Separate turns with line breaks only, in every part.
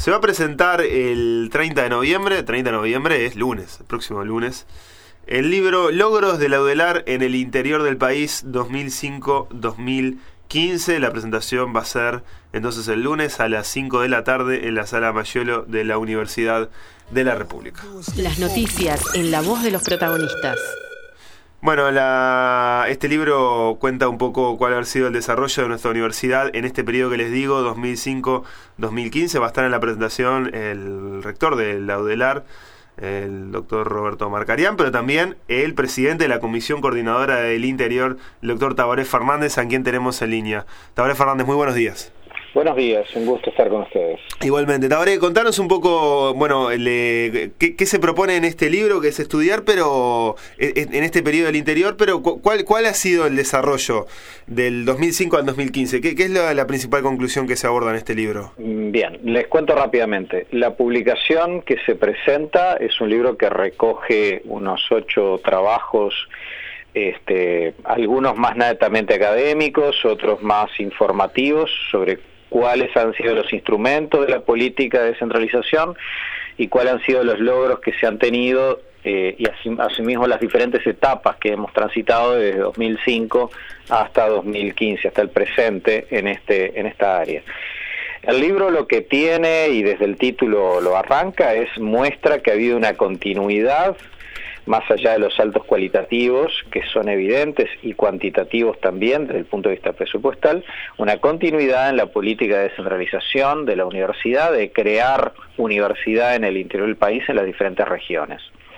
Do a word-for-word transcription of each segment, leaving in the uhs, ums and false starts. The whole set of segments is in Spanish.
Se va a presentar el treinta de noviembre, treinta de noviembre es lunes, el próximo lunes, el libro Logros de la UDELAR en el interior del país dos mil cinco a dos mil quince. La presentación va a ser entonces el lunes a las cinco de la tarde en la Sala Mayolo de la Universidad de la República.
Las noticias en la voz de los protagonistas.
Bueno, la, este libro cuenta un poco cuál ha sido el desarrollo de nuestra universidad en este periodo que les digo, dos mil cinco a dos mil quince. Va a estar en la presentación el rector de la UDELAR, el doctor Roberto Marcarián, pero también el presidente de la Comisión Coordinadora del Interior, el doctor Tabaré Fernández, a quien tenemos en línea. Tabaré Fernández, muy buenos días.
Buenos días, un gusto estar con ustedes.
Igualmente. Tabaré, contanos un poco, bueno, le, ¿qué, qué se propone en este libro, que es estudiar, pero en este periodo del interior, pero ¿cuál, cuál ha sido el desarrollo del dos mil cinco al dos mil quince? ¿Qué, qué es la, la principal conclusión que se aborda en este libro?
Bien, les cuento rápidamente. La publicación que se presenta es un libro que recoge unos ocho trabajos, este, algunos más netamente académicos, otros más informativos, sobre cuáles han sido los instrumentos de la política de descentralización y cuáles han sido los logros que se han tenido eh, y así, asimismo las diferentes etapas que hemos transitado desde dos mil cinco hasta dos mil quince, hasta el presente en este en esta área. El libro lo que tiene, y desde el título lo arranca, es muestra que ha habido una continuidad más allá de los saltos cualitativos, que son evidentes, y cuantitativos también, desde el punto de vista presupuestal, una continuidad en la política de descentralización de la universidad, de crear universidad en el interior del país, en las diferentes regiones.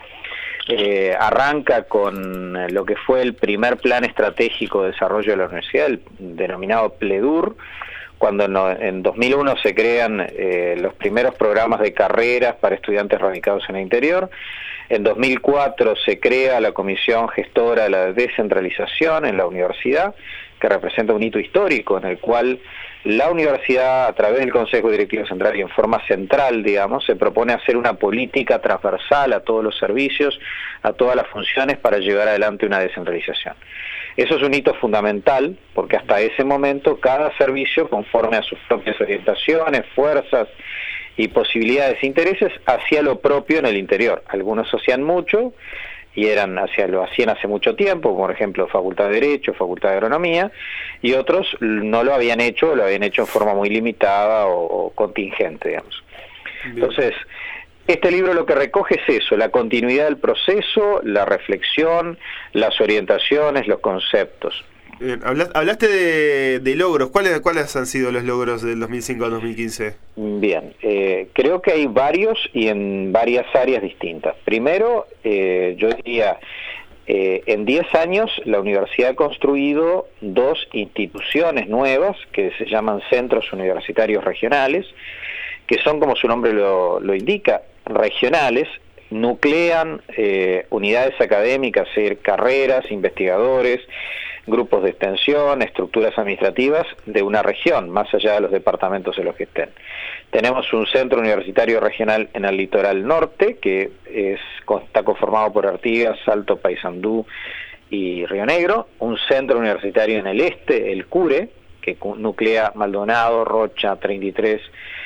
Eh, arranca con lo que fue el primer plan estratégico de desarrollo de la universidad, el denominado PLEDUR, cuando no, en dos mil uno se crean eh, los primeros programas de carreras para estudiantes radicados en el interior. En dos mil cuatro se crea la Comisión Gestora de la Descentralización en la universidad, que representa un hito histórico en el cual la universidad, a través del Consejo Directivo Central y en forma central, digamos, se propone hacer una política transversal a todos los servicios, a todas las funciones, para llevar adelante una descentralización. Eso es un hito fundamental, porque hasta ese momento cada servicio, conforme a sus propias orientaciones, fuerzas y posibilidades e intereses, hacía lo propio en el interior. Algunos hacían mucho y eran hacia, lo hacían hace mucho tiempo, por ejemplo Facultad de Derecho, Facultad de Agronomía, y otros no lo habían hecho, lo habían hecho en forma muy limitada o, o contingente, digamos. Bien. Entonces, este libro lo que recoge es eso, la continuidad del proceso, la reflexión, las orientaciones, los conceptos.
Bien, hablaste de, de logros. ¿Cuáles, ¿Cuáles han sido los logros del dos mil cinco al dos mil quince?
Bien, eh, creo que hay varios y en varias áreas distintas. Primero, eh, yo diría, eh, en diez años la universidad ha construido dos instituciones nuevas que se llaman centros universitarios regionales, que son, como su nombre lo, lo indica, regionales, nuclean eh, unidades académicas, es decir, carreras, investigadores, grupos de extensión, estructuras administrativas de una región, más allá de los departamentos en los que estén. Tenemos un centro universitario regional en el litoral norte, que es, está conformado por Artigas, Salto, Paysandú y Río Negro, un centro universitario en el este, el CURE, que nuclea Maldonado, Rocha, treinta y tres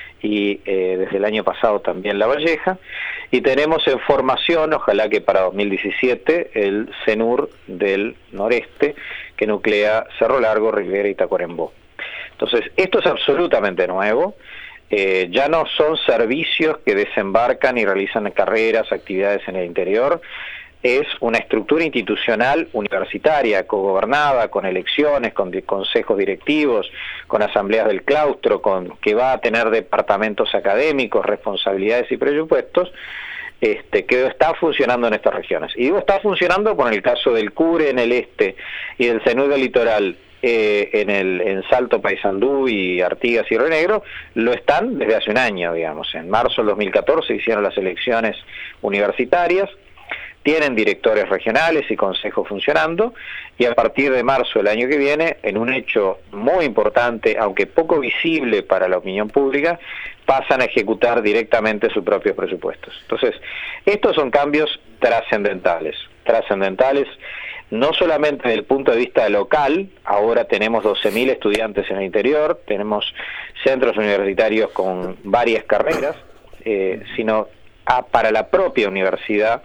y eh, desde el año pasado también La Valleja, y tenemos en formación, ojalá que para dos mil diecisiete, el CENUR del noreste, que nuclea Cerro Largo, Rivera y Tacuarembó. Entonces, esto es absolutamente nuevo, eh, ya no son servicios que desembarcan y realizan carreras, actividades en el interior, es una estructura institucional universitaria, cogobernada, con elecciones, con consejos directivos, con asambleas del claustro, con que va a tener departamentos académicos, responsabilidades y presupuestos, este, que está funcionando en estas regiones. Y digo está funcionando con el caso del CURE en el este y del CENUR del litoral eh, en el en Salto, Paysandú y Artigas y Río Negro, lo están desde hace un año, digamos. En marzo del dos mil catorce hicieron las elecciones universitarias, tienen directores regionales y consejos funcionando, y a partir de marzo del año que viene, en un hecho muy importante, aunque poco visible para la opinión pública, pasan a ejecutar directamente sus propios presupuestos. Entonces, estos son cambios trascendentales, trascendentales no solamente desde el punto de vista local, ahora tenemos doce mil estudiantes en el interior, tenemos centros universitarios con varias carreras, eh, sino a, para la propia universidad,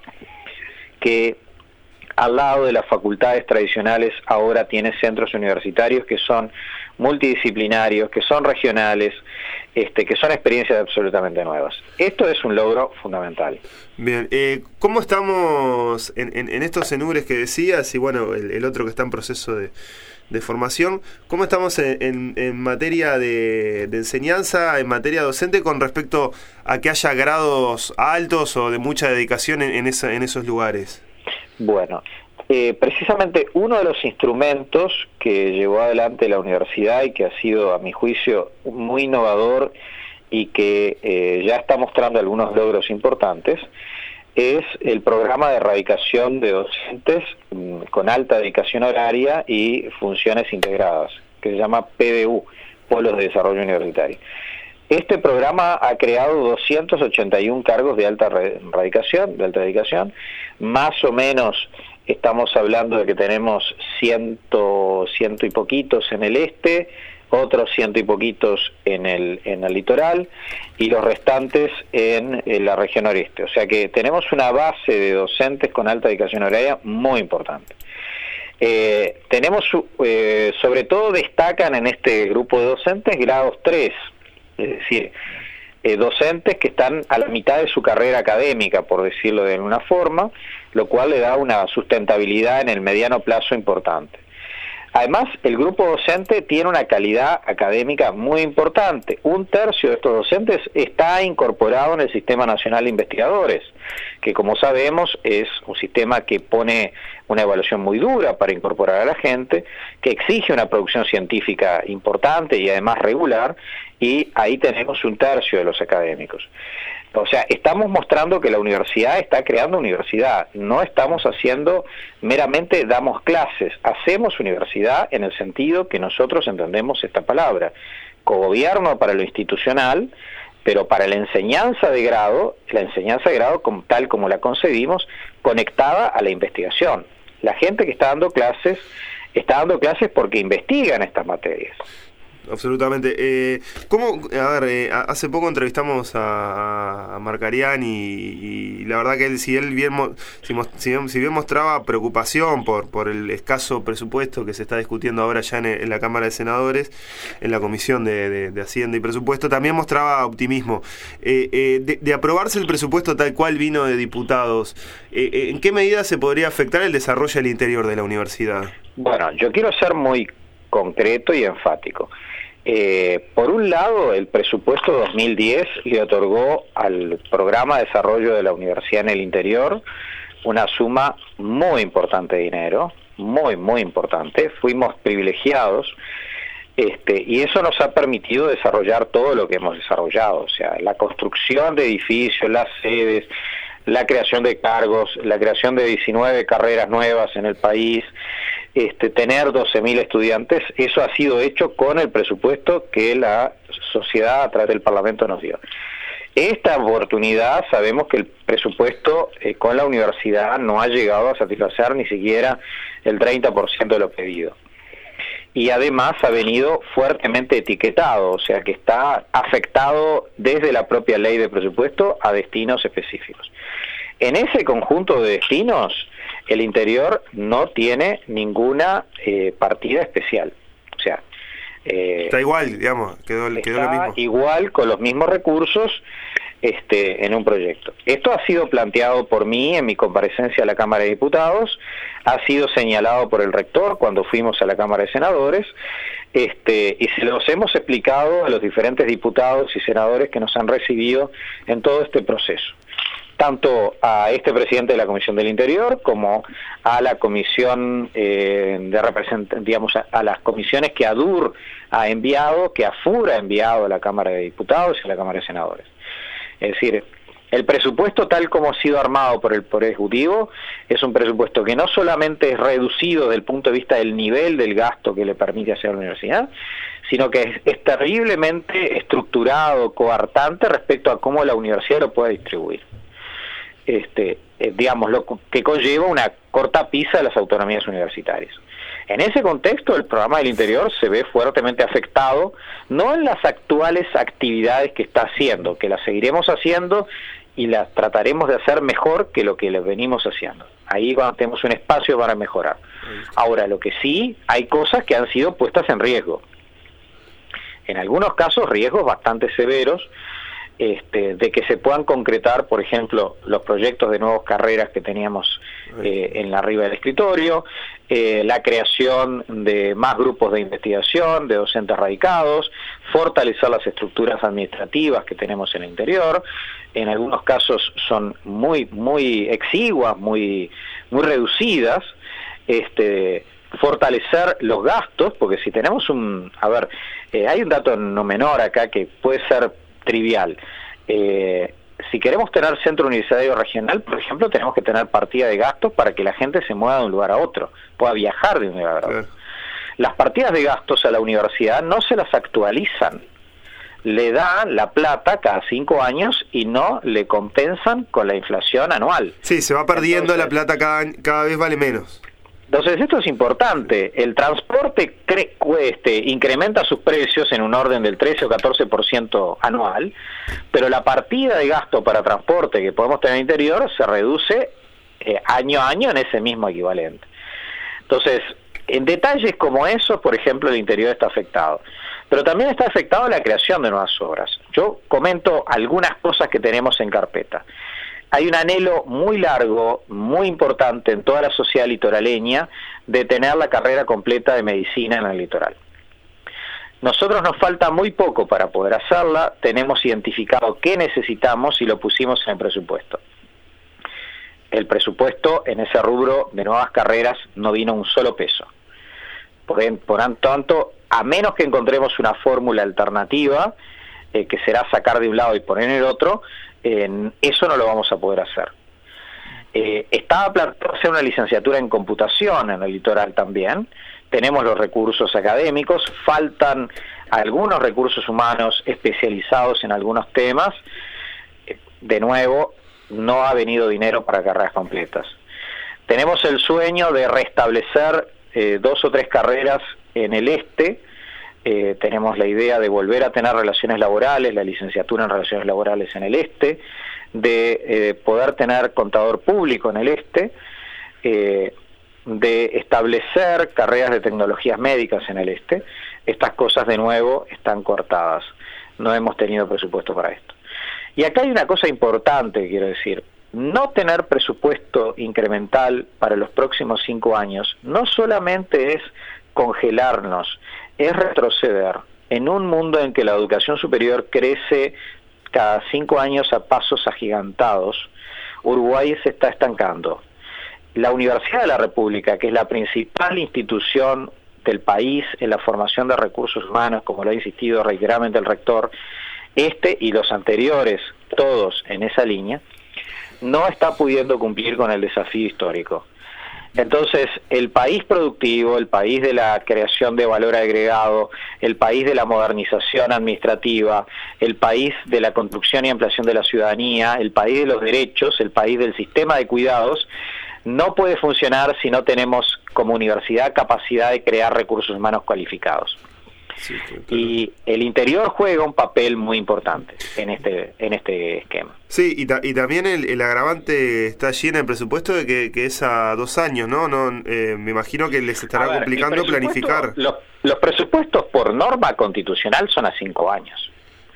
que al lado de las facultades tradicionales ahora tiene centros universitarios que son multidisciplinarios, que son regionales, este, que son experiencias absolutamente nuevas. Esto es un logro fundamental.
Bien, eh, ¿cómo estamos en, en, en estos ENURES que decías y bueno, el, el otro que está en proceso de, de formación? ¿Cómo estamos en, en, en materia de, de enseñanza, en materia docente, con respecto a que haya grados altos o de mucha dedicación en, en, esa, en esos lugares?
Bueno, eh, precisamente uno de los instrumentos que llevó adelante la universidad y que ha sido, a mi juicio, muy innovador y que eh, ya está mostrando algunos logros importantes, es el programa de erradicación de docentes mmm, con alta dedicación horaria y funciones integradas, que se llama P D U, Polos de Desarrollo Universitario. Este programa ha creado doscientos ochenta y uno cargos de alta radicación, de alta dedicación, más o menos estamos hablando de que tenemos ciento, ciento y poquitos en el este, otros ciento y poquitos en el, en el litoral y los restantes en, en la región noreste. O sea que tenemos una base de docentes con alta dedicación horaria muy importante. Eh, tenemos, eh, sobre todo destacan en este grupo de docentes grados tres, es decir, eh, docentes que están a la mitad de su carrera académica, por decirlo de alguna forma, lo cual le da una sustentabilidad en el mediano plazo importante. Además, el grupo docente tiene una calidad académica muy importante. Un tercio de estos docentes está incorporado en el Sistema Nacional de Investigadores, que como sabemos es un sistema que pone una evaluación muy dura para incorporar a la gente, que exige una producción científica importante y además regular, y ahí tenemos un tercio de los académicos. O sea, estamos mostrando que la universidad está creando universidad, no estamos haciendo, meramente damos clases, hacemos universidad en el sentido que nosotros entendemos esta palabra, cogobierno para lo institucional, pero para la enseñanza de grado, la enseñanza de grado como, tal como la concebimos, conectada a la investigación. La gente que está dando clases, está dando clases porque investigan estas materias.
Absolutamente. Eh, ¿cómo, a ver, eh, hace poco entrevistamos a, a Marcarián y, y la verdad que él, si él bien, si, si, si bien mostraba preocupación por, por el escaso presupuesto que se está discutiendo ahora ya en, en la Cámara de Senadores, en la Comisión de, de, de Hacienda y Presupuesto, también mostraba optimismo. Eh, eh, de, de aprobarse el presupuesto tal cual vino de diputados, eh, eh, ¿en qué medida se podría afectar el desarrollo del interior de la universidad?
Bueno, yo quiero ser muy concreto y enfático. Eh, por un lado, el presupuesto dos mil diez le otorgó al programa de desarrollo de la universidad en el interior una suma muy importante de dinero, muy, muy importante. Fuimos privilegiados, este, y eso nos ha permitido desarrollar todo lo que hemos desarrollado, o sea, la construcción de edificios, las sedes, la creación de cargos, la creación de diecinueve carreras nuevas en el país, Este, tener doce mil estudiantes. Eso ha sido hecho con el presupuesto que la sociedad a través del Parlamento nos dio. Esta oportunidad sabemos que el presupuesto eh, con la universidad no ha llegado a satisfacer ni siquiera el treinta por ciento de lo pedido. Y además ha venido fuertemente etiquetado, o sea que está afectado desde la propia ley de presupuesto a destinos específicos. En ese conjunto de destinos, el interior no tiene ninguna eh, partida especial. O sea, eh,
está igual, digamos, quedó, quedó lo mismo.
Igual, con los mismos recursos, este, en un proyecto. Esto ha sido planteado por mí en mi comparecencia a la Cámara de Diputados, ha sido señalado por el rector cuando fuimos a la Cámara de Senadores, este, y se los hemos explicado a los diferentes diputados y senadores que nos han recibido en todo este proceso. Tanto a este presidente de la Comisión del Interior como a la comisión eh, de represent digamos a, a las comisiones que ADUR ha enviado, que AFUR ha enviado a la Cámara de Diputados y a la Cámara de Senadores. Es decir, el presupuesto tal como ha sido armado por el Poder Ejecutivo es un presupuesto que no solamente es reducido desde el punto de vista del nivel del gasto que le permite hacer la universidad, sino que es, es terriblemente estructurado, coartante respecto a cómo la universidad lo puede distribuir. Este, eh, digamos, lo que conlleva una cortapisa de las autonomías universitarias. En ese contexto, el programa del interior se ve fuertemente afectado, no en las actuales actividades que está haciendo, que las seguiremos haciendo y las trataremos de hacer mejor que lo que les venimos haciendo. Ahí tenemos un espacio para mejorar. Ahora, lo que sí, hay cosas que han sido puestas en riesgo. En algunos casos, riesgos bastante severos, Este, de que se puedan concretar, por ejemplo, los proyectos de nuevas carreras que teníamos eh, en la arriba del escritorio, eh, la creación de más grupos de investigación, de docentes radicados, fortalecer las estructuras administrativas que tenemos en el interior. En algunos casos son muy muy exiguas, muy muy reducidas. Este, fortalecer los gastos, porque si tenemos un, a ver, eh, hay un dato no menor acá que puede ser trivial. Eh, si queremos tener centro universitario regional, por ejemplo, tenemos que tener partida de gastos para que la gente se mueva de un lugar a otro, pueda viajar de un lugar a otro. Claro. Las partidas de gastos a la universidad no se las actualizan, le dan la plata cada cinco años y no le compensan con la inflación anual.
Sí, se va perdiendo. Entonces, la plata cada, cada vez vale menos.
Entonces esto es importante. El transporte cre este, incrementa sus precios en un orden del trece o catorce por ciento anual, pero la partida de gasto para transporte que podemos tener en el interior se reduce eh, año a año en ese mismo equivalente. Entonces, en detalles como esos, por ejemplo, el interior está afectado. Pero también está afectado la creación de nuevas obras. Yo comento algunas cosas que tenemos en carpeta. Hay un anhelo muy largo, muy importante en toda la sociedad litoraleña de tener la carrera completa de medicina en el litoral. Nosotros nos falta muy poco para poder hacerla, tenemos identificado qué necesitamos y lo pusimos en el presupuesto. El presupuesto en ese rubro de nuevas carreras no vino un solo peso. Por, por tanto, a menos que encontremos una fórmula alternativa, eh, que será sacar de un lado y poner en el otro, Eh, eso no lo vamos a poder hacer. Eh, estaba planteado hacer una licenciatura en computación en el litoral también. Tenemos los recursos académicos, faltan algunos recursos humanos especializados en algunos temas. Eh, de nuevo, no ha venido dinero para carreras completas. Tenemos el sueño de restablecer eh, dos o tres carreras en el este. Eh, tenemos la idea de volver a tener relaciones laborales, la licenciatura en relaciones laborales en el este, de eh, poder tener contador público en el este, eh, de establecer carreras de tecnologías médicas en el este. Estas cosas de nuevo están cortadas, no hemos tenido presupuesto para esto. Y acá hay una cosa importante, quiero decir, no tener presupuesto incremental para los próximos cinco años no solamente es congelarnos, es retroceder en un mundo en que la educación superior crece cada cinco años a pasos agigantados. Uruguay se está estancando. La Universidad de la República, que es la principal institución del país en la formación de recursos humanos, como lo ha insistido reiteradamente el rector, este y los anteriores, todos en esa línea, no está pudiendo cumplir con el desafío histórico. Entonces, el país productivo, el país de la creación de valor agregado, el país de la modernización administrativa, el país de la construcción y ampliación de la ciudadanía, el país de los derechos, el país del sistema de cuidados, no puede funcionar si no tenemos como universidad capacidad de crear recursos humanos cualificados. Sí, claro. Y el interior juega un papel muy importante en este en este esquema.
Sí, y, ta y también el, el agravante está allí en el presupuesto de que, que es a dos años, ¿no? no eh, me imagino que les estará ver, complicando planificar.
Los, los presupuestos por norma constitucional son a cinco años.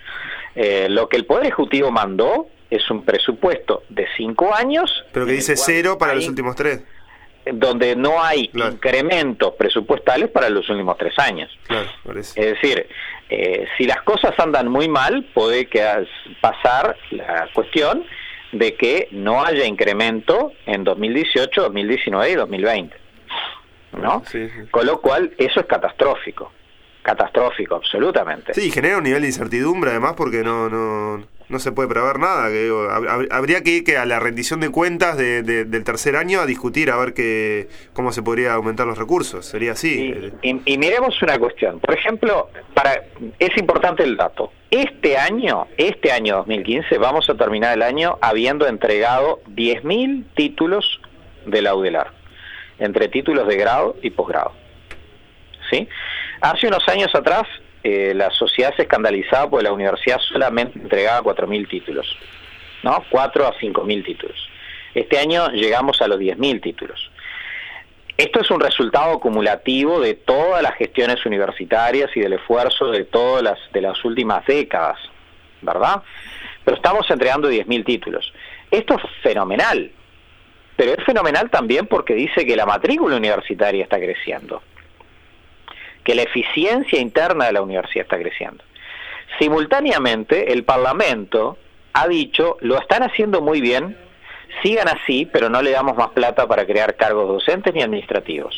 Eh, lo que el Poder Ejecutivo mandó es un presupuesto de cinco años.
Pero que dice cero para los últimos tres.
Donde no hay claro. incrementos presupuestales para los últimos tres años.
Claro,
es decir, eh, si las cosas andan muy mal, puede que pasar la cuestión de que no haya incremento en dos mil dieciocho, dos mil diecinueve y dos mil veinte, ¿no? Sí, sí. Con lo cual, eso es catastrófico. Catastrófico, absolutamente.
Sí, genera un nivel de incertidumbre además porque no no no se puede prever nada. Que, digo, habría que ir que a la rendición de cuentas de, de, del tercer año a discutir a ver que, cómo se podría aumentar los recursos. Sería así.
Y, y, y miremos una cuestión. Por ejemplo, para es importante el dato. Este año, este año dos mil quince, vamos a terminar el año habiendo entregado diez mil títulos de la UDELAR. entre títulos de grado y posgrado. ¿Sí? Hace unos años atrás, eh, la sociedad se escandalizaba porque la universidad solamente entregaba cuatro mil títulos, ¿no? cuatro a cinco mil títulos. Este año llegamos a los diez mil títulos. Esto es un resultado acumulativo de todas las gestiones universitarias y del esfuerzo de todas las, de las últimas décadas, ¿verdad? Pero estamos entregando diez mil títulos. Esto es fenomenal, pero es fenomenal también porque dice que la matrícula universitaria está creciendo, que la eficiencia interna de la universidad está creciendo. Simultáneamente, el Parlamento ha dicho, lo están haciendo muy bien, sigan así, pero no le damos más plata para crear cargos docentes ni administrativos.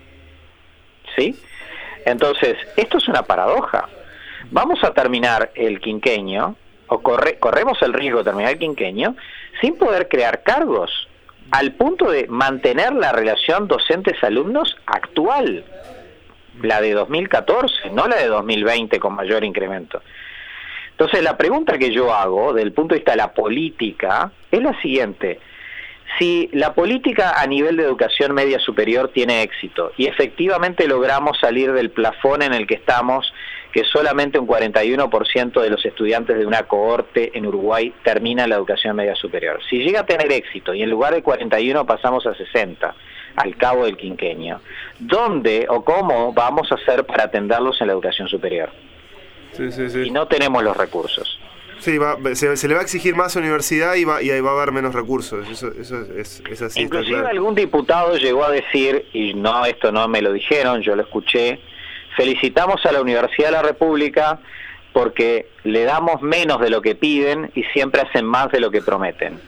¿Sí? Entonces, esto es una paradoja. Vamos a terminar el quinquenio, o corre, corremos el riesgo de terminar el quinquenio, sin poder crear cargos, al punto de mantener la relación docentes-alumnos actual, la de dos mil catorce, no la de dos mil veinte con mayor incremento. Entonces, la pregunta que yo hago, desde el punto de vista de la política, es la siguiente. Si la política a nivel de educación media superior tiene éxito y efectivamente logramos salir del plafón en el que estamos, que solamente un cuarenta y uno por ciento de los estudiantes de una cohorte en Uruguay termina la educación media superior. Si llega a tener éxito y en lugar de cuarenta y uno pasamos a sesenta al cabo del quinquenio, ¿dónde o cómo vamos a hacer para atenderlos en la educación superior?
Sí, sí, sí.
Y no tenemos los recursos.
Sí, va, se, se le va a exigir más a la universidad y va, y ahí va a haber menos recursos. Eso, eso es, es así.
Inclusive
está claro.
Algún diputado llegó a decir, y no, esto no me lo dijeron, yo lo escuché, felicitamos a la Universidad de la República porque le damos menos de lo que piden y siempre hacen más de lo que prometen.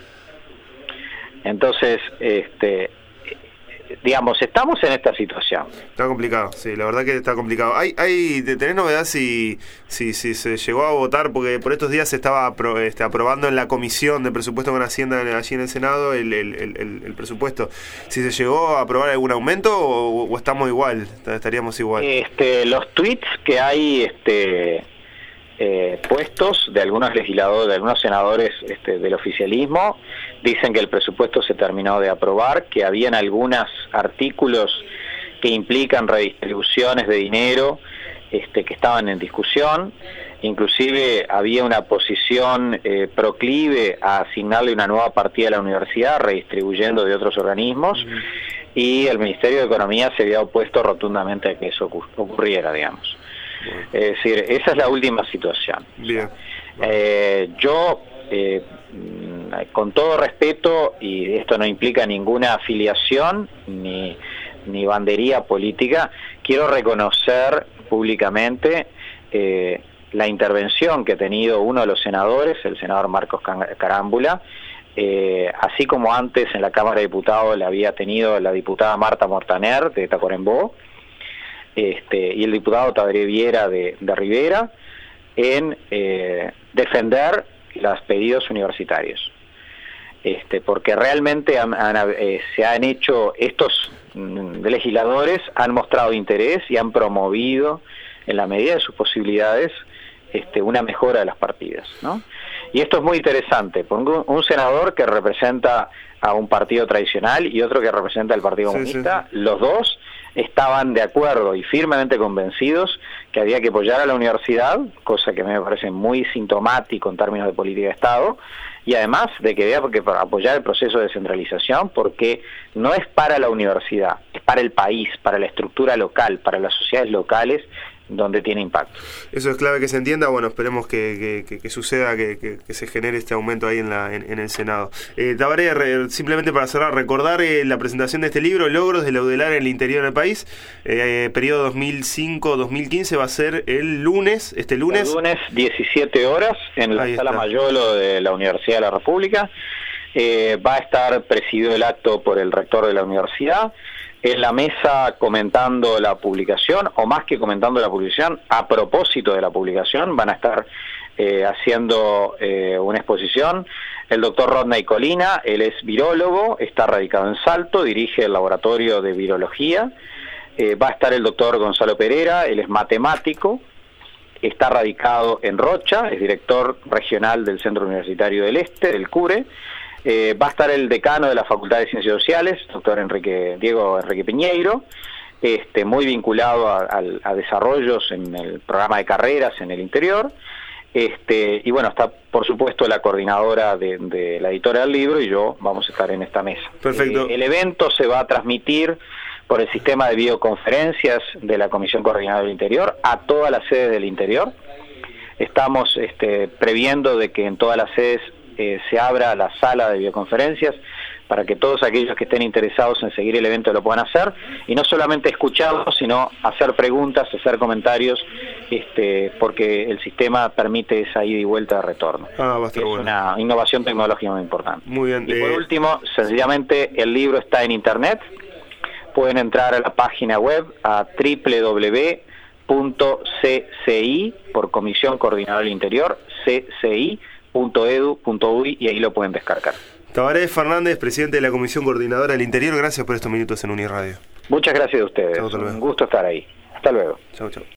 Entonces, este... digamos, estamos en esta situación.
Está complicado, sí, la verdad que está complicado. ¿Hay, hay ¿Tenés novedad si, si, si se llegó a votar? Porque por estos días se estaba apro, este, aprobando en la comisión de presupuesto con Hacienda allí en el Senado el, el, el, el presupuesto. ¿Si se llegó a aprobar algún aumento o, o estamos igual? Estaríamos igual.
Este, los tweets que hay este, eh, puestos de algunos legisladores, de algunos senadores este, del oficialismo, dicen que el presupuesto se terminó de aprobar, que habían algunos artículos que implican redistribuciones de dinero este, que estaban en discusión, inclusive había una posición eh, proclive a asignarle una nueva partida a la universidad, redistribuyendo de otros organismos, uh-huh. y el Ministerio de Economía se había opuesto rotundamente a que eso ocurriera, digamos. Uh-huh. Es decir, esa es la última situación.
Bien.
Eh, yo... Eh, con todo respeto, y esto no implica ninguna afiliación ni, ni bandería política, quiero reconocer públicamente eh, la intervención que ha tenido uno de los senadores, el senador Marcos Carámbula, eh, así como antes en la Cámara de Diputados la había tenido la diputada Marta Mortaner de Tacuarembó, este, y el diputado Tabaré Viera de, de Rivera, en eh, defender los pedidos universitarios, este, porque realmente han, han, eh, se han hecho, estos mm, legisladores han mostrado interés y han promovido en la medida de sus posibilidades este, una mejora de las partidas, ¿no? Y esto es muy interesante, porque un, un senador que representa a un partido tradicional y otro que representa al Partido Comunista, sí, sí, sí. Los dos estaban de acuerdo y firmemente convencidos que había que apoyar a la universidad, cosa que me parece muy sintomático en términos de política de Estado, y además de que había que apoyar el proceso de descentralización, porque no es para la universidad, es para el país, para la estructura local, para las sociedades locales, donde tiene impacto.
Eso es clave que se entienda. Bueno, esperemos que, que, que, que suceda, que, que, que se genere este aumento ahí en, la, en, en el Senado. Eh, Tabaré, re, simplemente para cerrar, recordar eh, la presentación de este libro, Logros de la UDELAR en el interior del país, eh, periodo dos mil cinco a dos mil quince, va a ser el lunes, este lunes.
El lunes, diecisiete horas, en la ahí Sala está. Mayolo de la Universidad de la República. Eh, va a estar presidido el acto por el rector de la universidad. En la mesa comentando la publicación, o más que comentando la publicación, a propósito de la publicación, van a estar eh, haciendo eh, una exposición el doctor Rodney Colina. Él es virólogo, está radicado en Salto, dirige el laboratorio de virología. Eh, va a estar el doctor Gonzalo Pereira, él es matemático, está radicado en Rocha, es director regional del Centro Universitario del Este, del CURE. Eh, va a estar el decano de la Facultad de Ciencias Sociales, doctor Enrique, Diego Enrique Piñeiro, este, muy vinculado a, a, a desarrollos en el programa de carreras en el interior. Este, y bueno, está por supuesto la coordinadora de, de la editora del libro y yo vamos a estar en esta mesa.
Perfecto.
Eh, el evento se va a transmitir por el sistema de videoconferencias de la Comisión Coordinadora del Interior a todas las sedes del interior. Estamos este, previendo de que en todas las sedes eh, se abra la sala de videoconferencias para que todos aquellos que estén interesados en seguir el evento lo puedan hacer, y no solamente escucharlo, sino hacer preguntas, hacer comentarios, este, porque el sistema permite esa ida y vuelta de retorno.
Ah, va a estar
es
bueno.
Una innovación tecnológica muy importante.
Muy bien.
Y por
eh...
último, sencillamente, el libro está en internet. Pueden entrar a la página web a doble u doble u doble u punto c c i, por Comisión Coordinadora del Interior, c c i punto e d u punto u y, y ahí lo pueden descargar.
Tabaré Fernández, presidente de la Comisión Coordinadora del Interior, gracias por estos minutos en Uniradio.
Muchas gracias a ustedes.
Chau,
un gusto estar ahí. Hasta luego.
Chau, chau.